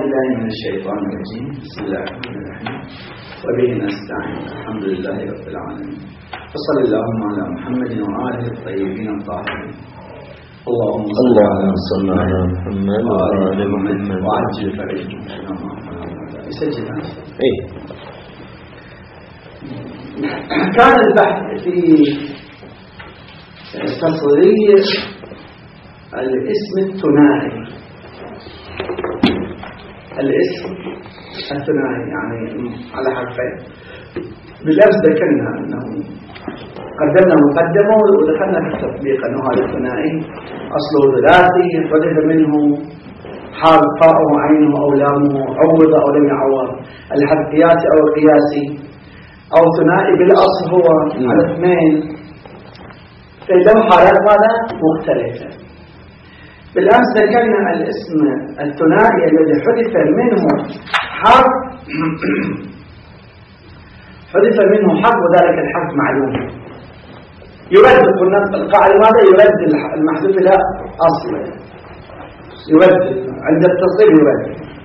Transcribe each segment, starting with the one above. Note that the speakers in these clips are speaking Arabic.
بالله من الشيطان الرجيم. بسم الله الرحمن الرحيم وبه نستعين. الحمد لله رب العالمين وصلى اللهم على محمد وآله الطيبين الطاهرين. اللهم صل على محمد وآل محمد وعجل فرجهم. يسجل كان البحث في تصريح الاسم الثنائي. الاسم الثنائي يعني على حرفين. بالأمس ذكرنا أنه قدمنا مقدمة ودخلنا في التطبيق أنه هذا الثنائي أصله ثلاثي، حذف منه حال فاء وعينه أو لامه، عوض أو لم يعوض، الحد قياسي أو قياسي، أو ثنائي بالأصل هو على اثنين. فإذا حالات ماذا مختلفة. بالأمس ذكرنا الاسم الثنائي الذي حذف منه حرف حذف منه حرف وذلك الحرف معلوم يرد. قلنا القاعدة ماذا؟ يرد المحذوف إلى أصله، يرد عند التصريف يرد.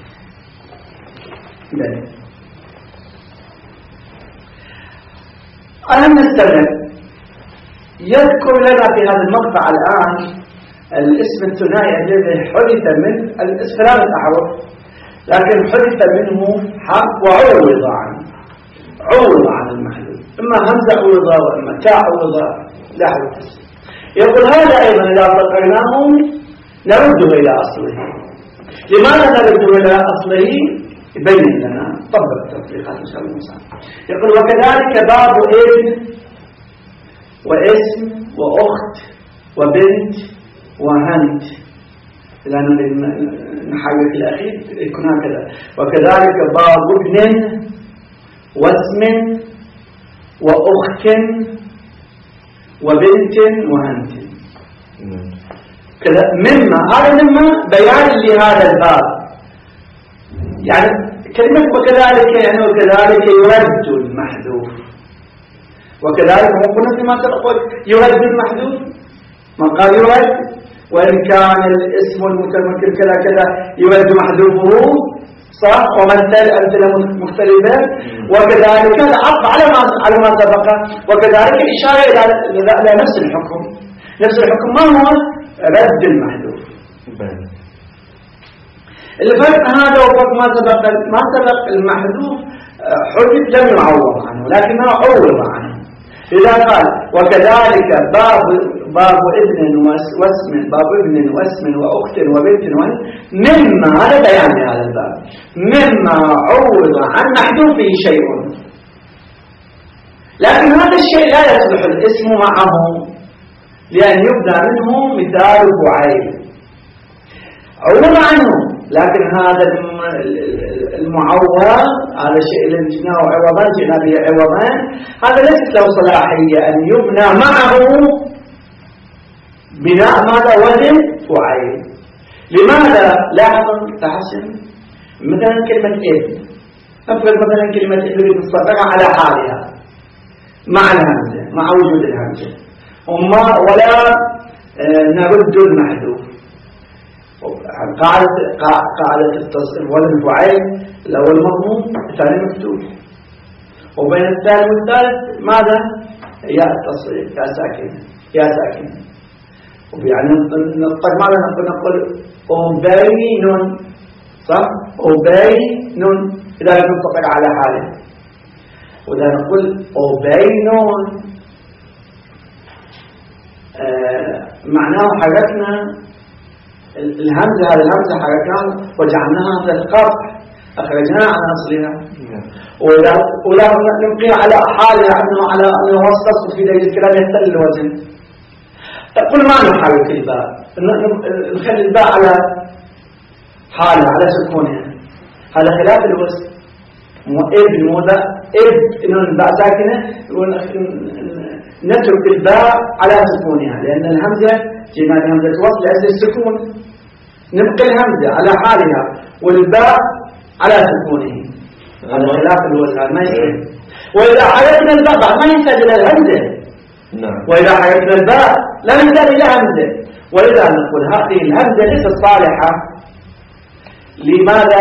أنا نستمر. يذكر لنا في هذا المقطع الآن الاسم الثنائي الذي حذف من الاسم ثلاثة أحرف لكن حذف منه حرف وعوض عنه، عوض عن المحذوف، إما همزة عوضة وإما تاء عوضة لا حدث. يقول هذا أيضا إذا فكرناه نرده إلى أصله. لماذا نرده إلى أصله؟ يبين لنا طبق التطبيقات إن شاء الله. يقول وكذلك باب ابن واسم وأخت وبنت وهند، لأن نحاول في الأخير يكون هكذا. وكذلك باب ابن واسم وأخت وبنت وهند كذا. مما هذا مما بيان لهذا الباب. يعني كلمة وكذلك يعني وكذلك يرد المحذوف، وكذلك قلنا فيما سبق يرد المحذوف ما قال يرد، وإن كان الاسم المتمكن كذا كذا يرد محذوفه صح، ومثل أمثلة مختلفة. وكذلك العطف على ما سبق، وكذلك إشارة إلى نفس الحكم. نفس الحكم ما هو؟ رد المحذوف. الفرق هذا وفرق ما سبق المحذوف حذف لم يعوض عنه لكنه عوض عنه. إذا قال وكذلك باب ابن واسم، باب ابن واسم وأخت وبنت مما، هذا بيان لهذا الباب، مما عوض عن محذوفه شيء، لكن هذا الشيء لا يصلح الاسم معه لأن يبدأ منه مثال فعيل عوض عنه. لكن هذا المعوض هذا الشيء الذي جئناه عوضا، جئنا به عوضا، هذا ليست له صلاحية أن يبنى معه بناء ماذا؟ وزن فعيل. لماذا؟ لاحظوا تحسن مثلا كلمة ابن، افرض مثلا كلمة ابن مستقرة على حالها مع الهمزة، مع وجود الهمزة، ولا نرد المحذوف. قاعدة التصريف وزن فعيل الأول مضموم الثاني مفتوح، وبين الثاني والثالث ماذا؟ يا التصريف يا ساكن يا ساكن. يعني نطق ماذا نقول أبين صح؟ أبين إذا لم نطق على حاله، وإذا نقول أبين معناه حركنا الهمزة، هذه الهمزة حركناها وجعلناها مثل القطع، أخرجناها عن أصلها. ولا نبقيها على حالها على أنه وصل في ذلك الكلام يختل الوزن. تقول ما نحرك الباء، نخلي الباء على حالها على سكونها، هذا خلاف الوزن. ابن موضع إنه الباء ساكنة، نترك الباء على سكونها لأن الهمزة جينا بهمزة وصل لأجل السكون، نبقي الهمزة على حالها والباء على سكونه، هذا خلاف الوزن ما يصير. وإذا حركنا الباء ما يحتاج إلى الهمزة، وإذا حركنا الباء لا يحتاج إلى همزة. ولذا نقول هذه الهمزة ليست صالحة لماذا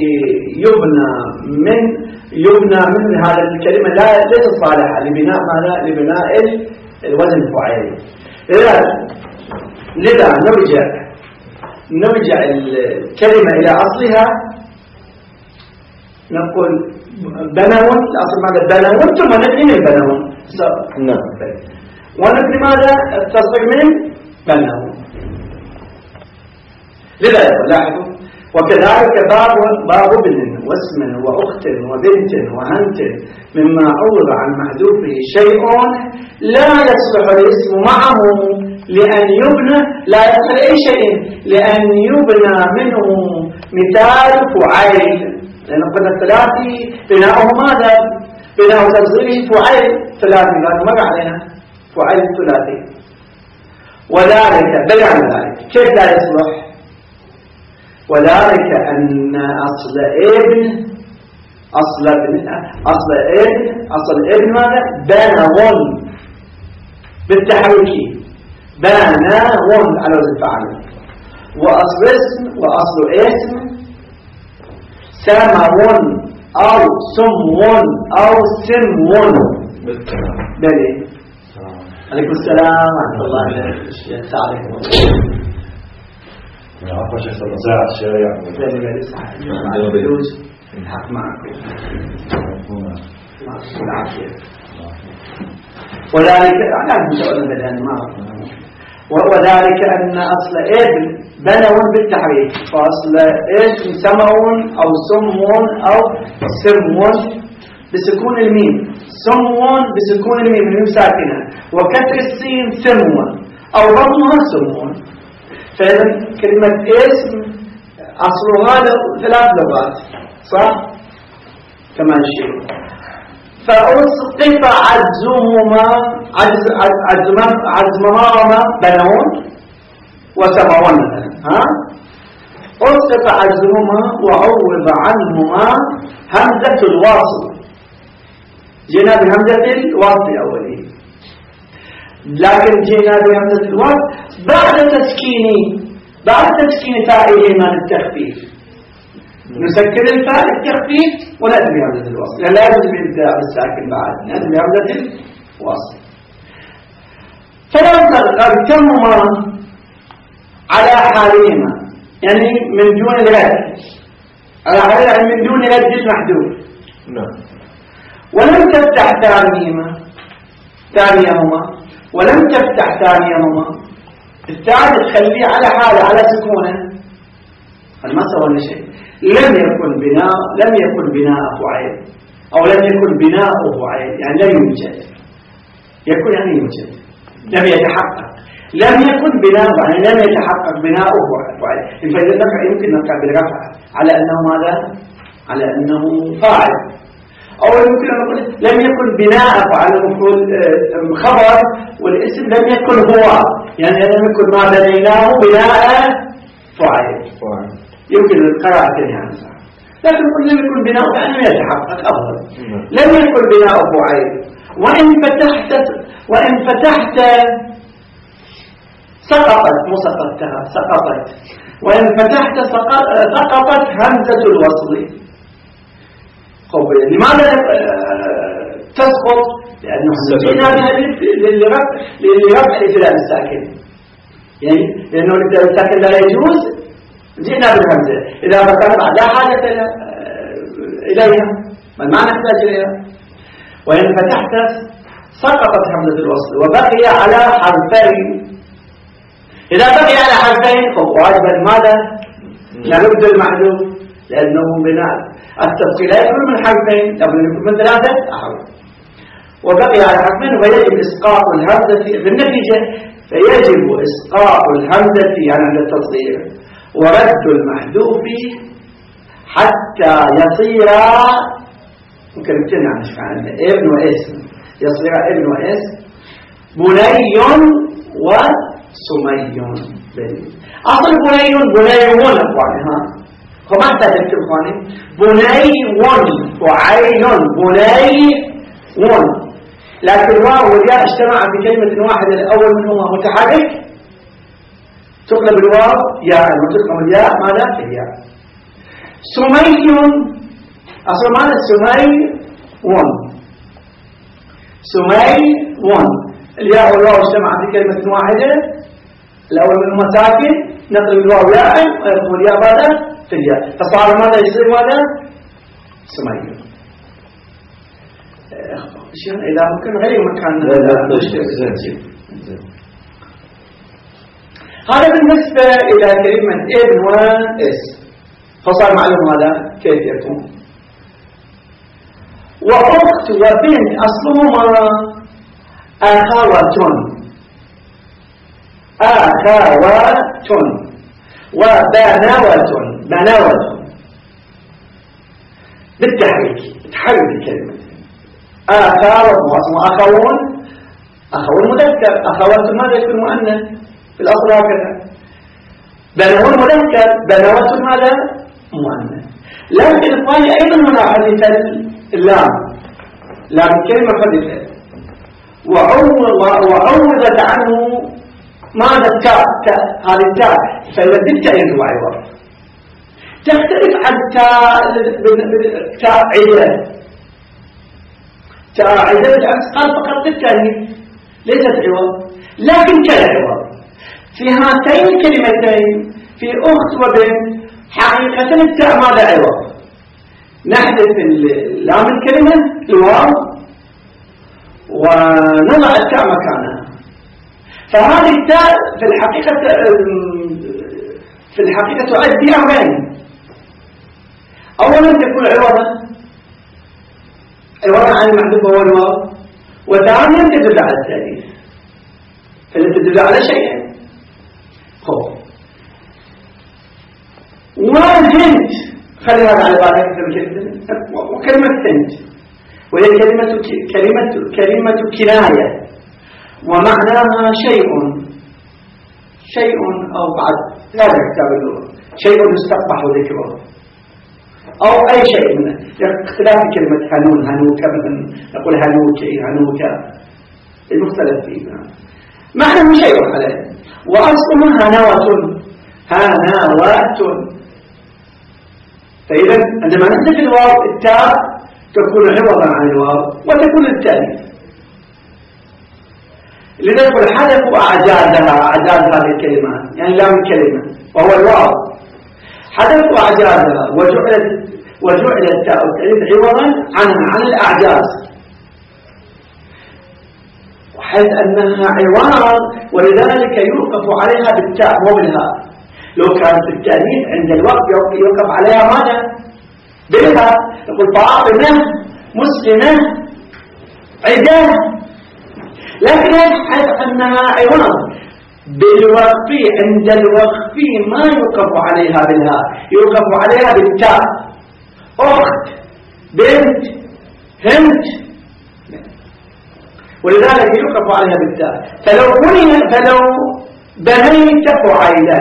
يبنى من هذا الكلمة ليست صالحة لبناء ماذا؟ لبناء الوزن الفعالي. لذا نرجع الكلمة إلى أصلها، نقول بنون، الأصل ماذا؟ بنون، ثم نبني من بنون. نعم. ونبني ماذا؟ تصدق من بنون. لذا لاحظوا وكذلك باب ابن واسم وأخت وبنت وهنت مما عوض عن محذوفه شيء لا يصلح الاسم معه لأن يبنى، لا يصلح أي شيء لأن يبنى منه مثال فعيل، لأن قلنا الثلاثي بناؤه ماذا؟ بناء تصغيره فعيل ثلاثي، لأنه مر علينا فعيل ثلاثي. وذلك بيان ذلك كيف لا يصلح؟ وذلك أن أصل ابن ماذا؟ بنون بالتحريك، بنون على وزن فعل. وأصل اسم سمون أو سمون أو سمون. بلي عليكم السلام ورحمة الله وبركاته. من عفوا شيخ المساعد الشارع عندما بلوز الحق معكم العافية. وذلك وذلك أن أصل ابن بنون بالتحريك، فأصل اسم سمون أو سمون أو سمون بسكون الميم، سمون بسكون الميم الميم ساكنة وكسر السين سمون أو ضمها سمون. فإذا كلمة اسم أصلها ثلاث لغات صح؟ كما نشير. فأسقط عزمهما بنون وسمون مثلا، أسقط عزمهما وعوض عنهما همزة الواصل. جينا بهمزة الواصل أولي، لكن جينا بهمزة الواصل بعد تسكين فائهما للتخفيف. نسكر الفاء للتخفيف ونأتي بهمزة الوصل، لا يجب الابتداء بالساكن بعد، نأتي بهمزة الوصل. فلو تركتهما على حالهما، يعني من دون الرد، على حالهما يعني من دون رد المحذوف. ولم تفتح ثانيهما ولم تفتح ثانيهما، الثالث تخليه على حاله على سكونه، ما سوى شيء. لم يكن بناء فعيل، أو لم يكن بناء فعيل، يعني لا يوجد، يكون يعني يوجد، لم يتحقق، لم يكن بناء يعني لم يتحقق بناء فعيل. فإذا يمكن نرفع بالرفع على أنه ماذا؟ على أنه فاعل. أو يمكن أن نقول لم يكن بناء فعل مفعول خبر، والاسم لم يكن هو، يعني لم يكن ما بنيناه بناء فعل. يمكن القراءة يعني صح، لكن نقول لم يكن بناء فعل لم يتحقق أفضل. لم يكن بناء فعل. وإن فتحت سقطت، مو سقطتها سقطت. وإن فتحت سقطت همزة الوصل. لماذا تسقط؟ لأنه جئنا بها لرفع الابتداء الساكن، يعني لأنه الابتداء الساكن لا يجوز، جئنا بالهمزة. إذا فكرت لا حاجة إليها، ما نحتاج إليها. وإن فتحت سقطت همزة الوصل وبقي على حرفين. إذا بقي على حرفين فواجبا ماذا؟ نرد المحذوف، لأنه بناء التفصيل لا يكون من حرفين، لابد أن يكون من 3 أحرف. وبقي على حرفين ويجب إسقاط الهمزة بالنتيجة، فيجب إسقاط الهمزة يعني عند التصغير ورد المحذوف حتى يصير ممكن نتكلم عن ابن واسم، يصير ابن واسم بني وسمي. أصل بنيون أخواني، فما احتاج تكتب اخواني بنيون وعين بنيون، لكن الواو والياء اجتمع بكلمة واحدة، الأول منهما متحرك تقلب الواو ياء وتقلب الياء ماذا؟ الياء. سمي أصلا معنى سمي ون، سمي ون، الياء والواو اجتمعت في كلمة واحدة، الأول منهما ساكن نقلب الواو ياء ويكون الياء بعد في الياء، فصار ماذا يصير ماذا؟ سمي. إذا ممكن غير مكان هذا بالنسبة إلى كلمة ابن وإس، فصار معلوم هذا كيف يكون. وأخت وبنت أصلهما أخوة، وبنوة بالتحريك، تحرك الكلمة. أخوون مذكر، أخوات ماذا يكون مؤنث في الأصل هكذا. بنوون مذكر، بنوات ماذا مؤنث. لكن الثاني أيضا هنا حدث اللام، لام الكلمة حدثت وعوضت عنه ماذا التاء، هذه التاء، فإذا التاء ينوع عوض تختلف عن تاء عدة. تاء عدة بالعكس قال فقط التاني ليست عوض، لكن كالعوض في هاتين الكلمتين في أخت وبنت حقيقة التاء ماذا عوض، نحذف اللام الكلمة الواو ونضع التاء مكانها. فهذه التاء في الحقيقة تؤدي أمرين: أولا تكون عوضا عن المحذوف وهو الواو، وثانيا تدل على التأنيث، فلا تدل على شيئين. وجنت خلي هذا على بالك وكلمة سنت، وهي كلمة كناية، ومعناها شيء أو بعد هذا كتاب اللغة، شيء يستقبح ذكره أو أي شيء منه، اختلاف كلمة هنون هنوكا، مثلا نقول هنوكي هنوكا، المختلف فيه معناه شيء عليه. وأصلها هنوة، فإذا عندما نحذف الواو التاء تكون عوضا عن الواو وتكون التانيث. لنقول حذفوا أعجاز هذه الكلمات، يعني لام الكلمة وهو الواو، حذفوا أعجازها وجعل التاء التأنيث عوضا عن الأعجاز، وحيث أنها عوض ولذلك يوقف عليها بالتاء وبالهاء. لو كانت التأنيث عند الوقت يوقف عليها ماذا؟ بالهاء، يقول فاطمة مسلمة عدة، لكن حيث أنها عوض بالوقف عند الوقف ما يوقف عليها بالهاء، يوقف عليها بالتاء، أخت بنت هند، ولذلك يوقف عليها بالتاء. فلو بنيت فعيلا،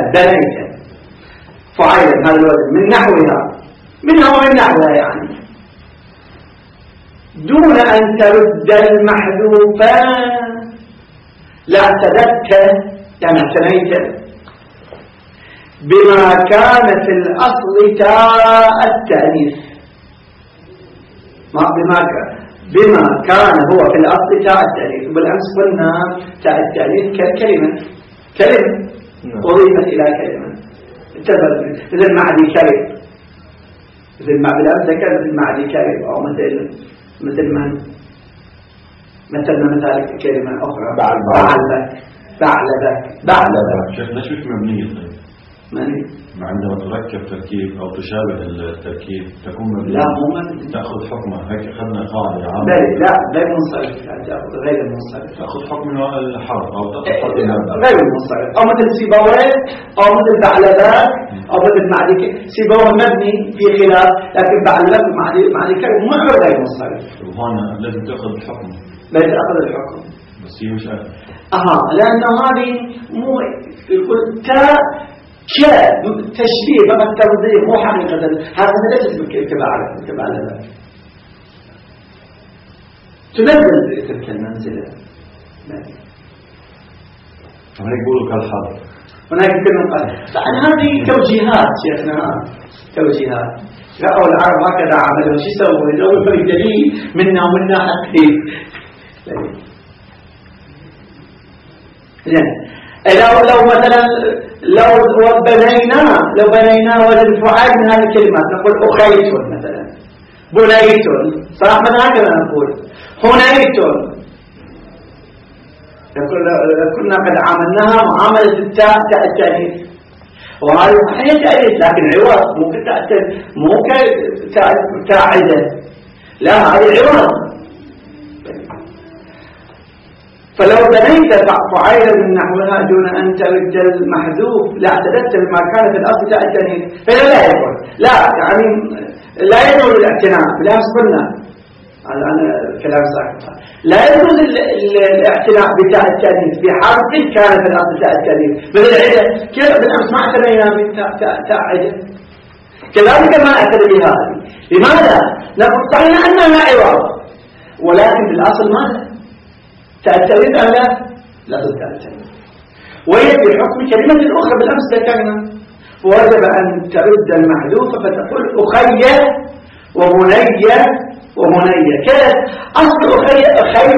هذا الوزن من نحوها، منها ومن نحوها، يعني دون أن ترد المحذوفة لاعتددت، يعني اعتنيت بما كان في الأصل تاء التأنيث، بما كان هو في الأصل تاء التأنيث. وبالأمس قلنا تاء التأنيث ككلمة أضيفت إلى كلمة، مثل معدي كريم، مثل بالأمس ذكر مثل معدي كريم، أو مثل مثال كلمة أخرى بعلبك. شيخ ليش مش مبنية؟ عندما تركب تركيب أو تشابه التركيب تكون مبنية. لا مو مبنية، تأخذ حكمه، هيك أخذنا قاعدة عامة. لا غير منصرف، غير منصرف، تأخذ حكم الحرف أو تأخذ غير منصرف، أو مثل سيبويه أو مثل بعلبك أو مثل معدي. سيبويه مبني في خلاف، لكن بعلبك معدي كريم معه غير منصرف. وهنا لازم تأخذ الحكم، لازم تأخذ الحكم، بس هي مش لأنه هذه مو يقول تاء تشبيه بقى التوظيف، مو حقيقة هذا ليس كبعلبك، تنزل تلك المنزلة. هناك يقولوا كالحرف، هناك كلمة قال. فعن هذه توجيهات شيخنا، توجيهات. رأوا العرب هكذا عملوا شو يسووا؟ يسووا فريق دليل منا ومنا حتى لو مثلا لو بنينا وزن فعال من هذه الكلمات نقول أخيت مثلا، بنيت، صراحة مثلا هكذا نقول هنيت. كنا قد عاملناها معاملة التاء التأنيث، وهذه صحيح تأنيث لكن عوض، مو كتاعدة، لا هذه عوض. فلو بنيت فعيلا من نحوها دون أن ترد المحذوف لا اعتددت بما كان في الأصل تاء التأنيث، فلا لا يقول لا يعني لا يجوز الاعتناء. بالأمس قلنا الآن كلام صحيح، لا يجوز الاعتناء بتاء التأنيث في حرف كان في الأصل تاء التأنيث، مثل العدة كيف بالأمس ما اعتنينا بتاء عدة، كذلك ما اعتنى بهذه. لماذا؟ نقول صحيح أنها عوض ولكن بالأصل ماذا؟ تأتيت أم لا؟ لا تتأتي. وهي بحكم كلمة أخرى بالأمس ذكرنا، ووجب أن ترد المحذوفة فتقول أخي ومنية كيف؟ أصل أخي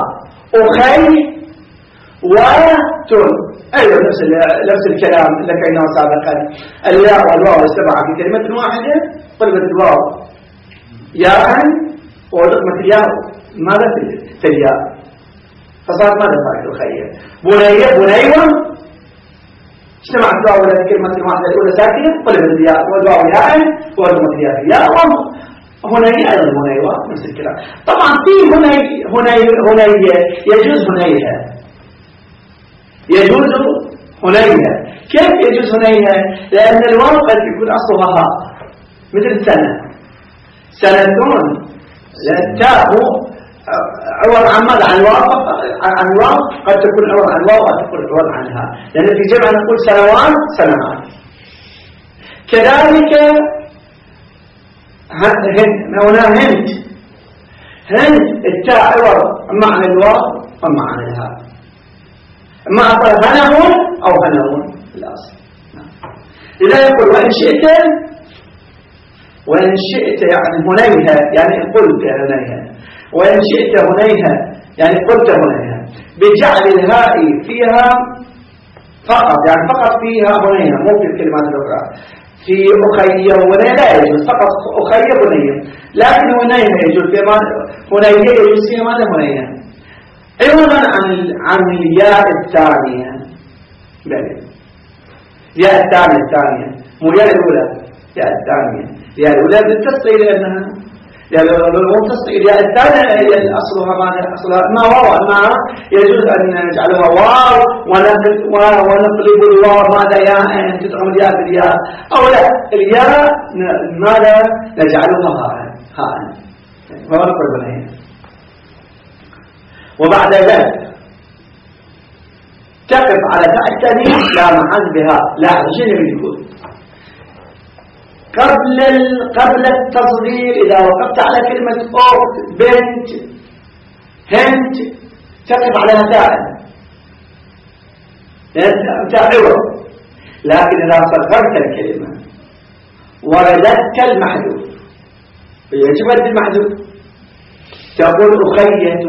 وتن أيضا نفس الكلام ذكرناه سابقا. الياء والواو السبعة في كلمة واحدة قلبت الواو ياء ولقمة الياء ماذا في الياء، فصارت ماذا صارت الخير؟ بنيوة اجتمعت الواو ولا كلمة واحدة الأولى ساكنة قلبت الياء والواو ياء ولقمة الياء ياء هنية أيضا هنيوة نفس الكلام. طبعا في هنية يجوز هنيها، يجوز هنيها. كيف يجوز هنيها؟ لأن الواو قد يكون أصلها هاء مثل سنتون، التاء عوض عن ماذا؟ عن الواو قد تكون عوض عن الواو وقد تكون عوض عنها، لأن في جمع نقول سنوات سنوات. كذلك هنا هند التاء عوض اما عن الواو اما عن الهاء، اما عن هنون او هنون الاصل. لذا يقول وان شئت يعني هنيها يعني قلت هنيها، وان شئت هنيها يعني قلت هنيها بجعل الهاء فيها فقط، يعني فقط فيها هنيها مو في الكلمات الاخرى. في أخي ومنية لا يجوز، فقط أخي ومنية، لكن منية يجوز في منية يجوز فيها ماذا منية عوضا عن الياء الثانية. الياء الثانية مو الياء الأولى، الياء الثانية. الياء الأولى بالتصغير لأنها الياء الثانية هي أصلها ماذا؟ أصلها ما واو، ما يجوز أن نجعلها واو ونقلب الواو ماذا ياء تدعم الياء بالياء، أو لا الياء ماذا نجعلها هاء ونقلب الياء. وبعد ذلك تقف على تاء التأنيث لا محل بها. لا شنو يقول؟ قبل التصغير إذا وقفت على كلمة أخت بنت هند تقف على تاء عوض، لكن إذا صغرت الكلمة ورددت المحذوف يجب رد المحذوف، تقول أخية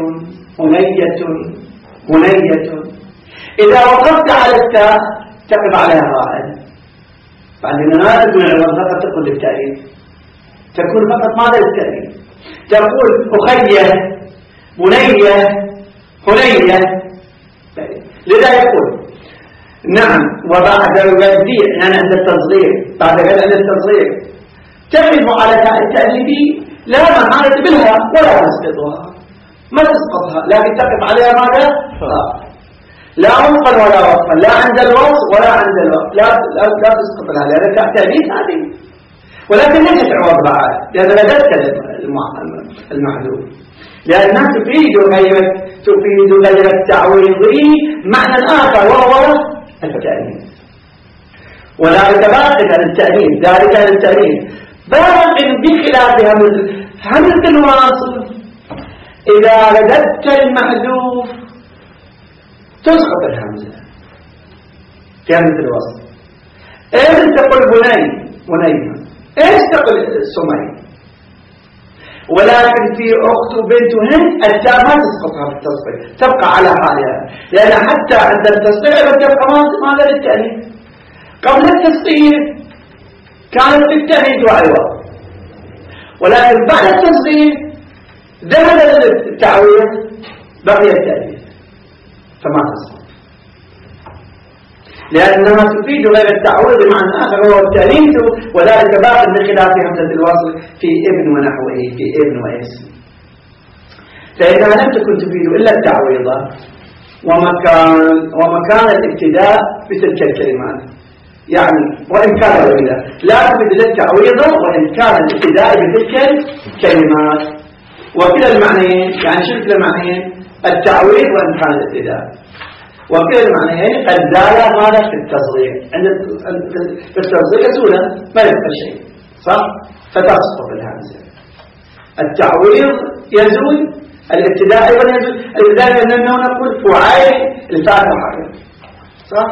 هنية. إذا وقفت على التاء تقف عليها راء، بعدين لا تكون عوض فقط تقول للتأنيث، تكون فقط ماذا للتأنيث، تقول أخية بنية هنية. لذا يقول نعم وبعد الرديع يعني عند التصغير، بعد التصغير تقف على التأنيث لا محالة بالها ولا تسقطها، ما تسقطها لكن تقف عليها ماذا؟ لا وفقا ولا وفقا، لا عند الوصف ولا عند الوصف، لا تسقط لها لأنها تأنيث هذه، ولكن ليست عوض بعد لأن رددت المحذوف، لأنها تفيد غير التعويضي معنى آخر وهو التأنيث، وذلك باقي عن التأنيث، ذلك عن التأنيث باق بخلاف همزة الواصل. إذا رددت المحذوف تسقط الهمزة في همزة الوصل. إذن تقول بنيمة ايش تقول سمية؟ ولكن في أخت وبنت وهند التاء ما تسقطها في التصغير، تبقى على حالها، لأن حتى عند التصغير تبقى ماذا للتأنيث. قبل التصغير كانت بالتأنيث وعوض، ولكن بعد التصغير ذهب التعويض بقي التأنيث فما تسقط، لأنها تفيد غير التعويض بمعنى آخر هو التأنيث، وذلك باق بخلاف همزة الوصل في ابن ونحوه في ابن واسم، فإنها لم تكن تفيد إلا التعويض ومكان الابتداء بتلك الكلمات، يعني وإن كان غيرها لا تفيد إلا التعويض وإن كان الابتداء بتلك الكلمات، وكلا المعنيين يعني شو كلا المعنيين؟ التعويض وإن كان الابتداء، وكلا المعنيين قد زال ماذا في التصغير، عند التصغير يزول ما يبقى شيء صح، فتسقط الهمزة. التعويض يزول، الابتداء أيضا يزول، الابتداء لأننا نقول فعيل الفاتحة صح.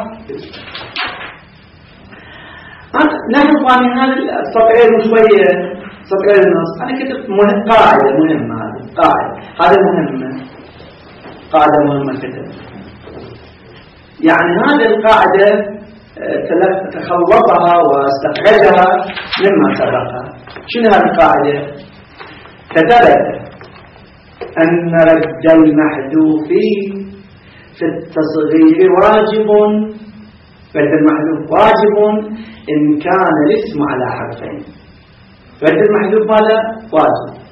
نحن قاني هذا السطرين شوية سطرين النص، أنا كتبت قاعدة مهمة، هذا مهمة، قاعدة مهمة كتبت، يعني هذه القاعدة تخلصها واستخرجها مما سبقها. شنو هذه القاعدة؟ كتبت أن رد المحذوف في التصغير واجب، رد المحذوف واجب إن كان الاسم على حرفين. رد المحذوف هذا واجب،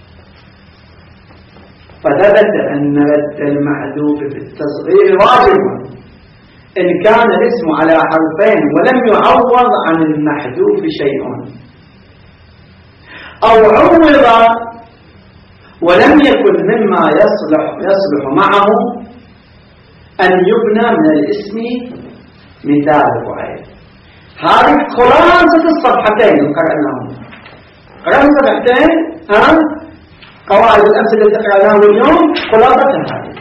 فثبت أن رد المحذوف في التصغير واجب إن كان الاسم على حرفين ولم يعوض عن المحذوف شيء، أو عوض ولم يكن مما يصلح معه أن يبنى من الاسم مثال فعيل. هذه خلاصة الصفحتين اللي قرأناهم، قرأنا صفحتين قواعد الأمثلة التي قرأناها اليوم خلاصتها هذه،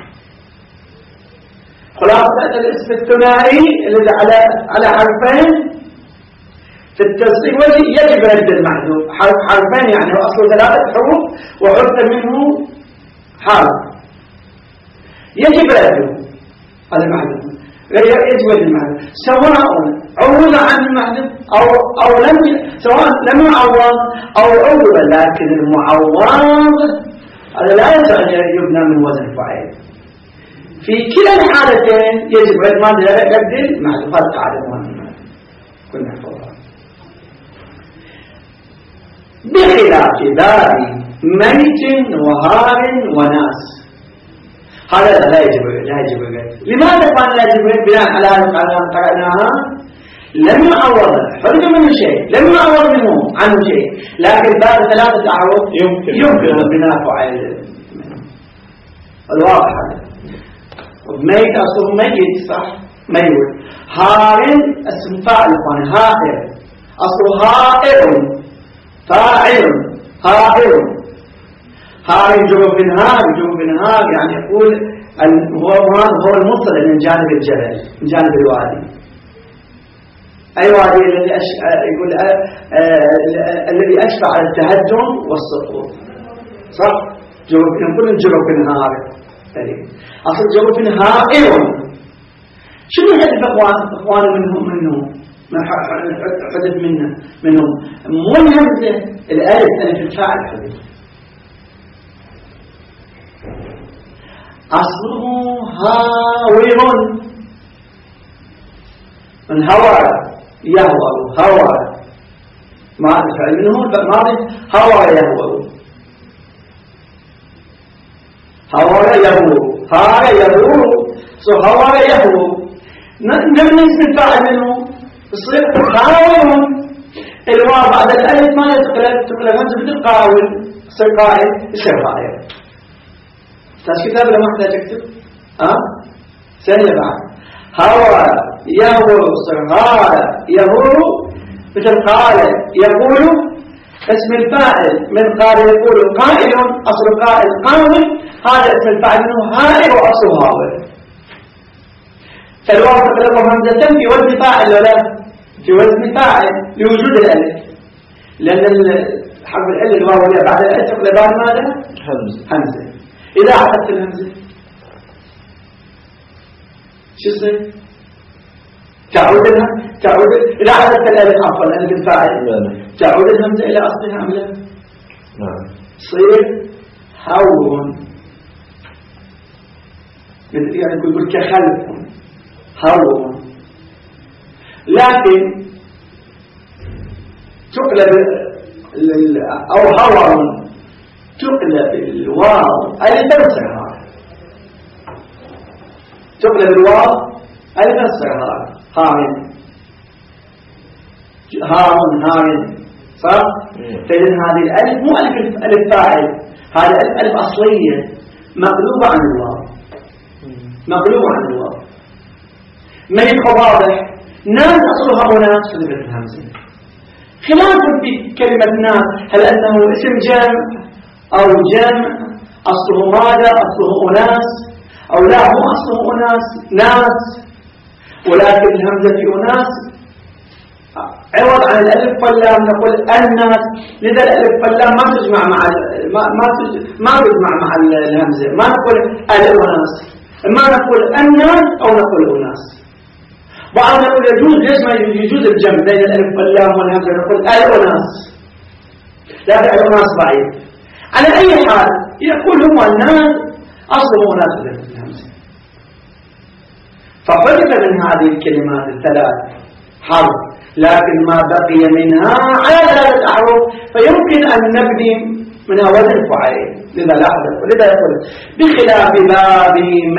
خلاصة الاسم الثنائي الذي على حرفين في التصغير يجب رد المحذوف، حرفين يعني أصله 3 حروف وعرف منه حرف يجب رده، هذا المحذوف يجب رد المحذوف سواء عوض عن المحذوف أو سواء لم يعوض أو عوض، لكن المعوض هذا لا يبنى من وزن فاعل. في كلا الحالتين يجب رد ماذا رد المحذوفات قاعدة مهمة كنا نحفظها، بخلاف باب ميت وهار وناس، هذا لا يجب رد. لماذا قال لا يجب رد؟ بناء على هذه قرأناها لم يعوض حرج منه شيء، لم يعوض عنه شيء، لكن بعد 3 أعوض يمكن بناء فعل الواضح هذا. ميت أصله ميت صح، ميت. هار اسم فاعل هائر أصله هائر فاعل هائر، هار يجوب من هار يعني يقول هو الموصل من جانب الجبل من جانب الوادي، أي وادي الذي أشفع على التهجم والسقوط صح، يقول الجوب من هار أصل جواب هائر. شنو حدث أخوان منهم حدث منهم مو الهمزة الألف الفاعل حدث، أصله هاور من هوى يهوى، هوى ما الفعل منه الماضي هوى يهوى، هوى يهوى هذا يهوى هوى يهوى، نبني اسم الفاعل منه يصير هاور، الواو بعد الألف ما تقلب همزة مثل قاول يصير قائل يصير قائل. تاش كتاب لما احتاج اكتب سهل بعد هوى يهوى يصير هذا يهوى مثل قال يقول، اسم الفاعل من قال يقول قائل أصل قائل قاول، هذا اسم الفاعل منه هائل وأصل هاول، فالواو تقلب همزة في وزن فاعل ولا في وزن فاعل لوجود الألف، لأن حرف العلة الواو بعد الألف تقلب بعد ماذا؟ همزة. إذا حذفت الهمزة شو يصير؟ تعود إذا حذفت الألف عفوا الألف الفاعل تعود الهمزة إلى أصلها أم لا؟ نعم. تصير هون يعني يقول كخلف هون، لكن تقلب أو هور تقلب الواو ألفا صغار، تقلب الواو ألفا صغار هارن صح؟ فإذن هذه الألف مو ألف فاعل، هذه الألف أصلية مقلوبة عن الواو، مقلوبة عن الواو. ما يبقى واضح ناس أصلها أناس فلبت الهمزة، خلاف في كلمة ناس هل أنه اسم جمع أو جمع أصله ماذا؟ أصله أناس أو لا هو أصله أناس ناس، ولكن الهمزة في أناس عوض عن الألف واللام نقول الناس، لذا الألف واللام ما تجمع مع الهمزة، ما نقول الأناس، ما نقول الناس أو نقول أناس. بعض نقول يجوز، ليش ما يجوز الجمع بين الألف واللام والهمزة؟ نقول الأناس، لكن الأناس ضعيف. على أي حال يقول هو الناس أصله أناس بالهمزة، فحذف من هذه الكلمات الثلاث حرف، لكن ما بقي منها على ثلاثة أحرف فيمكن أن نبني منها وزن فعيل، لذا لا حدث. ولذا يقول بخلاف باب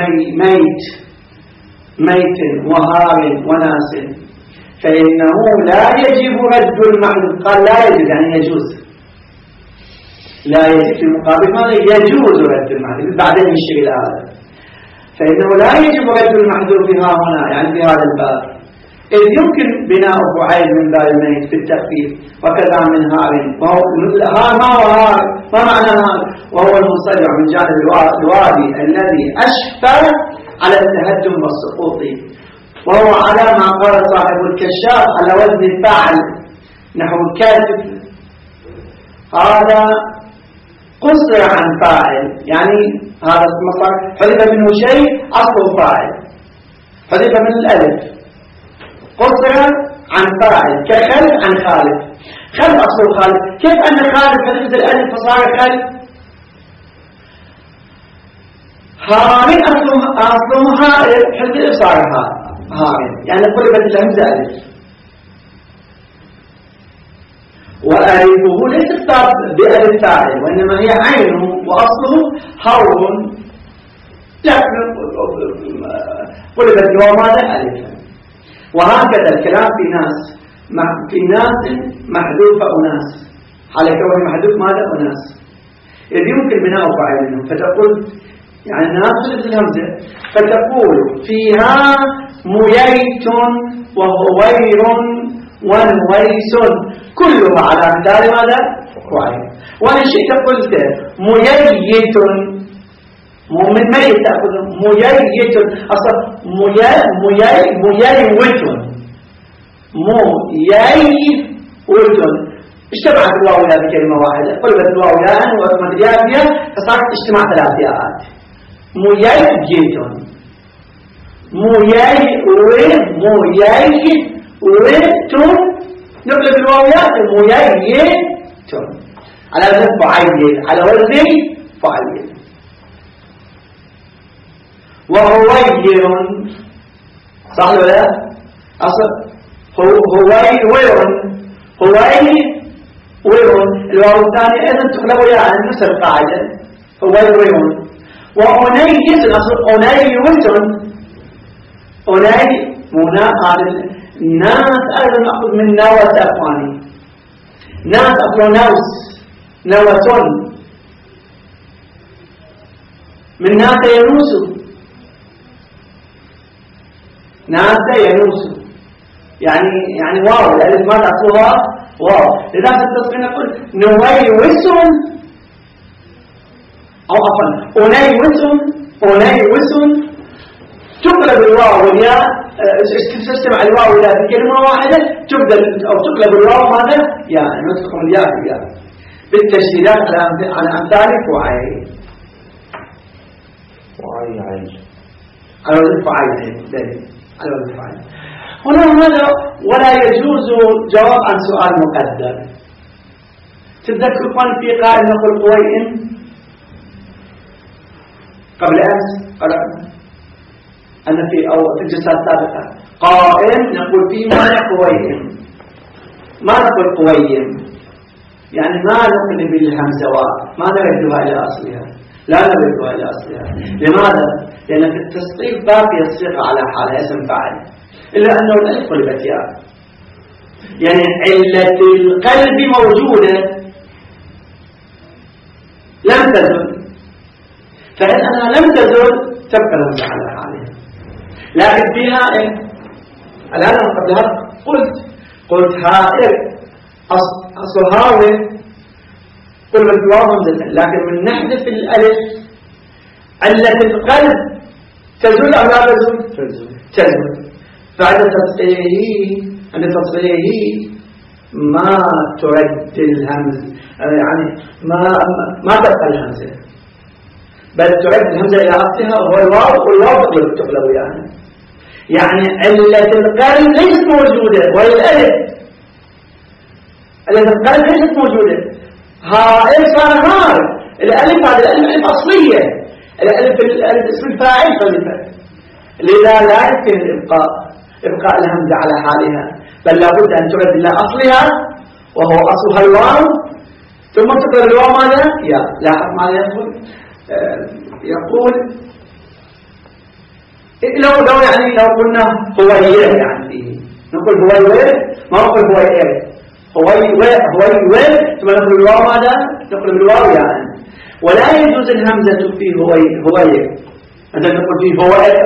ميت وهار وناس فإنه لا يجب رد المحذوف. قال لا يجب يعني يجوز، لا يجب في المقابل ماذا؟ يجوز رد المحذوف بعدين يشير إلى هذا. فإنه لا يجب رد المحذوف ها هنا يعني في هذا الباب، إذ يمكن بناء فعيل من باب الميت في التخفيف، وكذا من هار، وهو هار ما هو هار؟ ما معنى هار؟ وهو المنصدع من جانب الوادي الذي أشفى على التهدم والسقوط، وهو على ما قال صاحب الكشاف على وزن فاعل نحو الكاتب، هذا قصر عن فاعل، يعني هذا المصدر حذف منه شيء أصله فاعل، حذف من الألف، قصر عن فاعل كخلف عن خالف، خلف أصله خالف، كيف أن خالف حذفت الألف فصار خلف؟ هارين أصله هائل حذف صار هارين، يعني قلبت الهمزة ألف. وألفه ليس بألف فاعل وإنما هي عين وأصله هور، لكن قلبت الواو ماذا؟ ألفا. وهكذا الكلام في ناس محذوف أناس، على كونه محذوف ماذا؟ أناس، إذ يمكن بناء فاعل منه، فتقول يعني الناس الهمزة فتقول فيها ميت وهوير ونويس كلها على مثال ماذا؟ فاعل. وإن شئت قلت ميت من ميت تأخذ ميت أصلا ميوت اجتمعت الواو يا بكلمة واحدة، قلبت الواو ياء وأثمت الياء فيها فصارت اجتماع ثلاث ياءات، ميت نقلب الواو ياء ميت على وزن فعيل، على وزن فعيل. وهوير صح ولا لا؟ أصل هوير الواو الثاني أيضا تقلب ياء نفس القاعدة هوير. وأنيس الأصل أني هنا هذا الناس أيضا نأخذ من نوة أخواني، ناس أصل نوة من ناس ينوس يعني واو الألف ما تأصلها واو، لذا في التصفين نقول نويوس أو عفوا أنيوس تقلب الواو والياء، تستمع الواو والياء في كلمة واحدة، تبدل أو تقلب الواو ماذا؟ يعني نطلق الياء بالياء بالتشديدات على أمثال فعيل. على وزن فعيل على وزن فعيل. هنا هذا ولا يجوز جواب عن سؤال مقدر. تتذكرون في قائل نقول قويم قبل أمس قرأنا أن في الجلسات السابقة قائم نقول فيه ما قويم، ما نقول قويم يعني ما نقلب الهمزة ما نردها إلى أصلها، لا نردها إلى أصلها. لماذا؟ لأن في التصريف باقي الصيغة على حالها اسم فاعل، إلا أنه الألف قلبت ياء، يعني علة القلب موجودة لم تزل، فإن أنها لم تزل تبقى الهمزة على حالها. لكن فيها الآن قبلها قلت هائر أصل هاوي قلبت الواو همزة، لكن من نحذف الألف علة القلب تزول أو لا تزول؟ تزول. بعد تصحيحه ما ترد الهمزة، يعني ما تبقى الهمزة، بل تعد الهمزة إلى أصلها وهو الواو، والواو تقلب يعني علة القلب ليست موجودة، وهي الألف. علة القلب ليست موجودة، هائل صار هار، الألف هذا الألف أصلية، الألف اسم الفاعل خليفة، لذا لا يمكن إبقاء الهمزة على حالها، بل لابد أن تعد إلى أصلها وهو أصلها الواو، ثم تقلب الواو ماذا؟ يا لاحظ ماذا يقول لو قلنا هوية يعني نقول هوية، ما نقول هوية، هوية ثم نقول الواو ماذا؟ نقول الواو يعني. ولا يجوز الهمزة في هوية، هذا نقول فيه هوية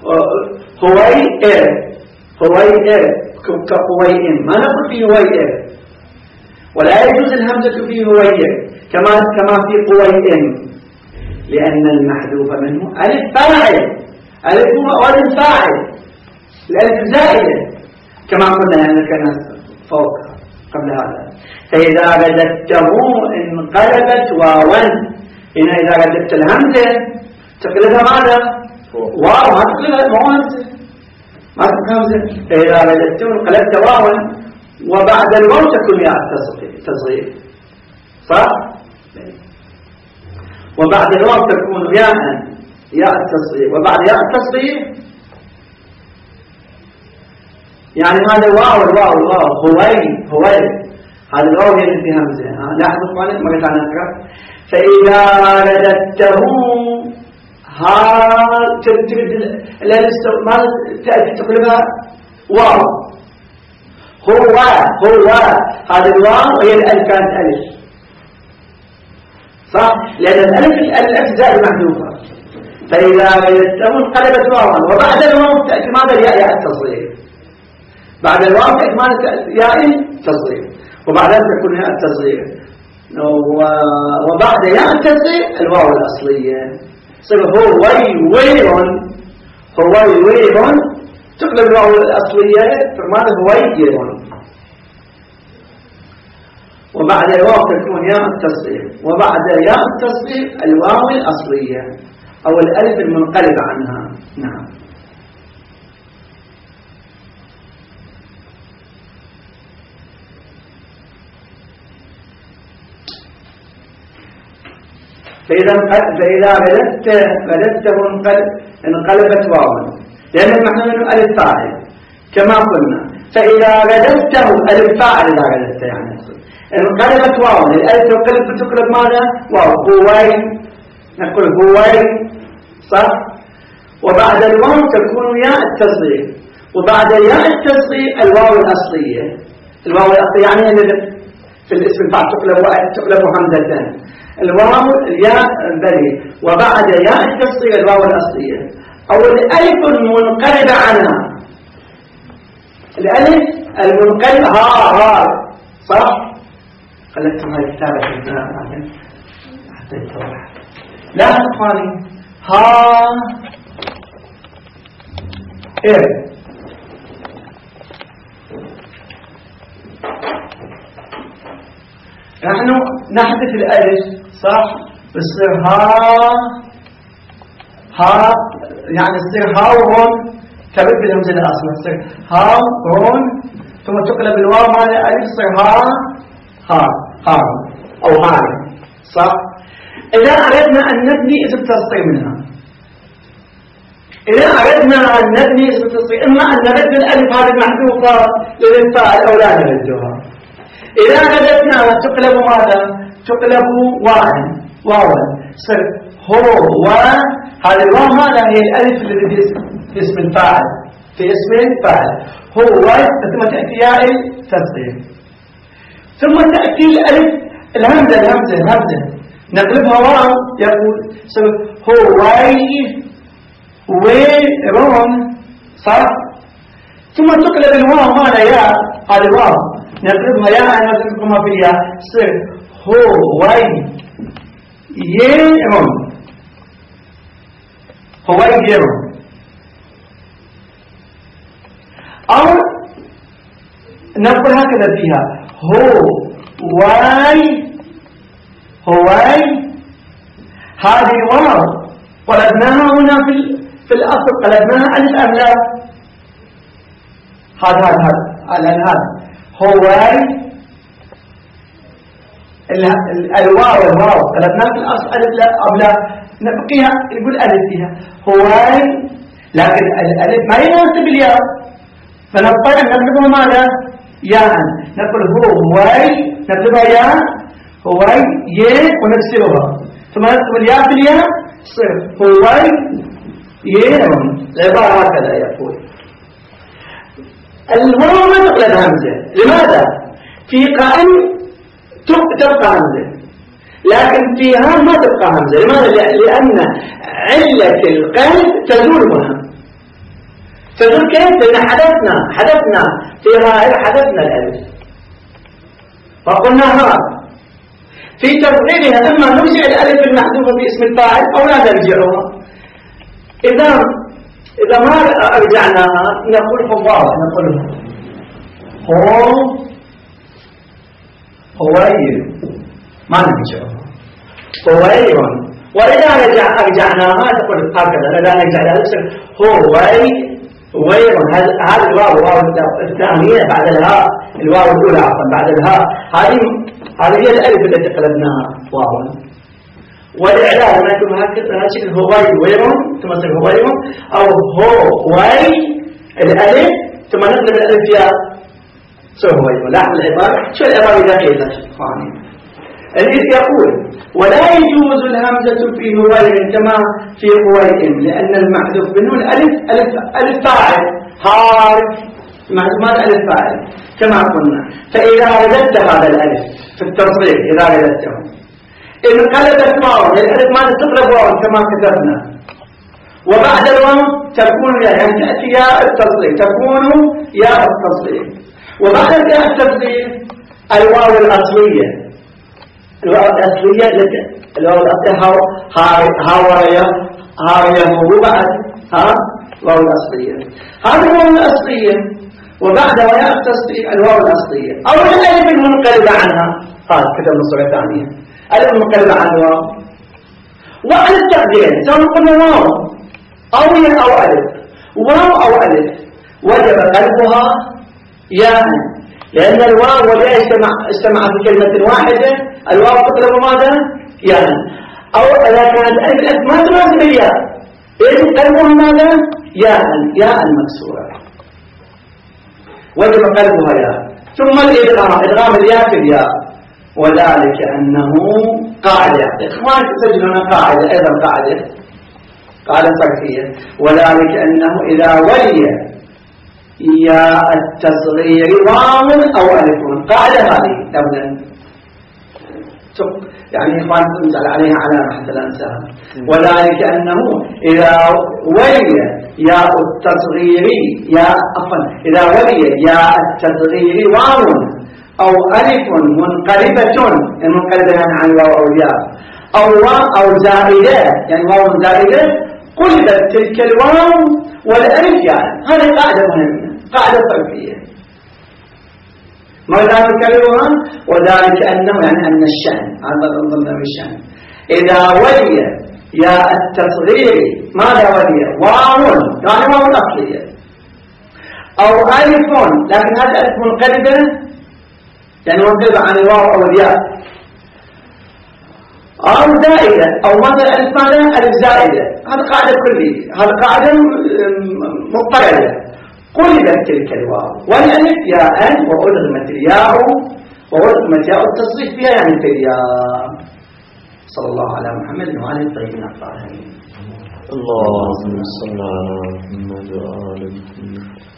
كهوية، ما نقول فيه هوية. ولا يجوز الهمزة في هوية كما في قوية، لأن المحذوف منه ألف فاعل، ألف وزن فاعل، الألف زائدة كما قلنا يعني كان فوق قبل هذا. فإذا رددته انقلبت واوا، إذا رددت الهمزة تقلبها ماذا؟ واو، ما تقلبها مو همزة، ما تقلبها همزة. فإذا رددته انقلبت واوا وبعد الواو تكون ياء التصغير، صح؟ وبعد الواو تكون ياء التصغير، وبعد ياء التصغير يعني هذا واو هوي هذا الواو اللي في همزة. لاحظوا اخواني ما قلت عنها اقرا. فإذا رددته ترد ما تأتي تقلبها واو، هو هذا الواو هي الألف كانت ألف، صح؟ لأن الألف زائد محذوفة. فإذا رددته انقلبت واوا وبعد الواو تأتي ماذا؟ ياء التصغير. بعد الواو تأتي ماذا؟ ياء التصغير، وبعدها تكون ياء التصغير، وبعد ياء التصغير الواو الأصلية. صير هويون تقلب الواو الأصلية فماذا؟ هويون. وبعد الواو تكون ياء التصغير، وبعد ياء التصغير الواو الأصلية أو الألف المنقلب عنها. نعم. فإذا رددته انقلبت واوا، لأن المعنى منه ألف فاعل كما قلنا. فإذا رددته ألف فاعل، إذا رددته يعني انقلبت واوا، الألف تقلب ماذا؟ واو، هوي، نقول هوي، صح؟ وبعد الواو تكون ياء التصغير، وبعد ياء التصغير الواو الأصلية. الواو الأصلية يعني في الاسم الفاعل تقلب همزتان، الواو الياء البري، وبعد ياء التصغير الواو الأصلية أو الألف المنقلبة عنها، الألف المنقلبة ها صح؟ خليتم هاي الكتابة حتى يتوضح. لا أخواني، ها إيه نحن نحذف الألف صح بصير ها يعني تصير هاون تبدل بالهمزة الأصل تصير هاون ثم تقلب الواو مع الألف تصير ها أو هاي صح. إذا أردنا أن نبني اسم تصريف منها إما أن نرد الألف هذه المحذوفة للفاعل أو لا نردها. إذا أردنا أن تقلب ماذا؟ تقلب واوا صار هو هذا الواو هذا هي الألف الذي في اسم الفاعل هو ثم تأتي ياء التصريف ثم تأتي الألف الهمزة نقلبها واو يقول هو ويرون صح. ثم تقلب الواو ماذا ياء هذا الواو نقلبها ياء نقلبها في الياء صار هو يرون أو نقول هكذا فيها هواي هذه الواو قلبناها هنا في الأصل قلبناها ألف أم لا؟ هذا هواي الواو قلبناها في الأصل ألف لا أم لا؟ نبقيها يقول ألف فيها هواي لكن الألف ما يناسب الياء فنضطر أن نكتبها ماذا؟ ياء نقول هواي نكتبها ياء هواي ونكسرها ثم نكتب الياء في الياء صير هواي العبارة هكذا يقول. الواو ما تقلب همزة لماذا؟ في قائم تبقى همزة لكن فيها ما تبقى همزة. لماذا؟ لأن علة القلب تزول هنا. تزول كيف؟ لأن حدثنا فيها حدثنا الألف فقلنا في تفضيلها أما نرجع الألف المحذوفة باسم الفاعل أو لا نرجعها. إذا ما أرجعناها نقول هواي ما نرجعها هواي. وإذا أرجعناها تقول هكذا لا نرجع لها هواي هذا الواو الثانية بعد الهاء الواو الأولى بعد الهاء هذه هي الألف التي قلبناها واو. والإعلان ما يكون هكذا شكل هواي ثم تصير هواي أو هواي الألف ثم نقلب الألف يا هواي. لاحظ العبارة شو العبارة دقيقة اللي يقول ولا يجوز الهمزة في هواي كما في هواي لأن المحذوف منه الألف فاعل ماذا ألف فاعل كما قلنا. فإذا رددت هذا الألف في التصريف إذا رددته إن قلبت واو الألف ما تقلب واو كما كتبنا وبعد الواو تكون يعني تأتي ياء التصريف تكون ياء التصريف وبعد ياء التصريف الواو الأصلية الواو الأصلية هاوية وبعد الواو الأصلية هذه الواو الأصلية وبعد وياء التصريف الواو الأصلية أو الألف المنقلبة عنها كتبنا صورة ثانية الألف المنقلبة عن الواو. وعلى التقدير سواء قلنا واو أو ألف واو أو ألف وجب قلبها ياء لأن الواو والياء اجتمع في كلمة واحدة الواو تقلب ماذا؟ ياء. أو إذا كانت الألف ما تناسب الياء يجب قلبها ماذا؟ ياء مكسورة وجب قلبها ياء. ثم الإدغام الياء في الياء وذلك أنه قاعدة إخوان تسجلون قاعدة أيضا قاعدة صرفية وذلك أنه إذا ولي ياء التصغير واو أو ألف قاعدة هذه أبدا يعني إخوان تنزل عليها علامة حتى لا ننساها. وذلك أنه إذا ولي ياء التصغير إذا ولي ياء التصغير واو أو ألف منقلبة يعني عن الواو أو الياء أو زائدة يعني واو زائدة قلبت تلك الواو والألف يعني هذه قاعدة مهمة، قاعدة صرفية ما دام نكررها، وذلك أنه يعني أن الشأن هذا ضمن الشأن إذا ولي يا التصغير ماذا ولي؟ واو يعني واو أصلية أو ألف، لكن هذا ألف منقلبة يعني منقلبة عن الواو أو الياء، أو زائدة أو مثلا ألف ماذا؟ ألف زائدة. هذا قاعدة كلية، هذا قاعدة مضطردة. قلبت تلك الواو والألف ياء وأدغمت الياء وأدغمت ياء التصريف فيها يعني في الياء. صلى الله على محمد وعلى الطيبين الطاهرين. اللهم صل على محمد وعلى آله.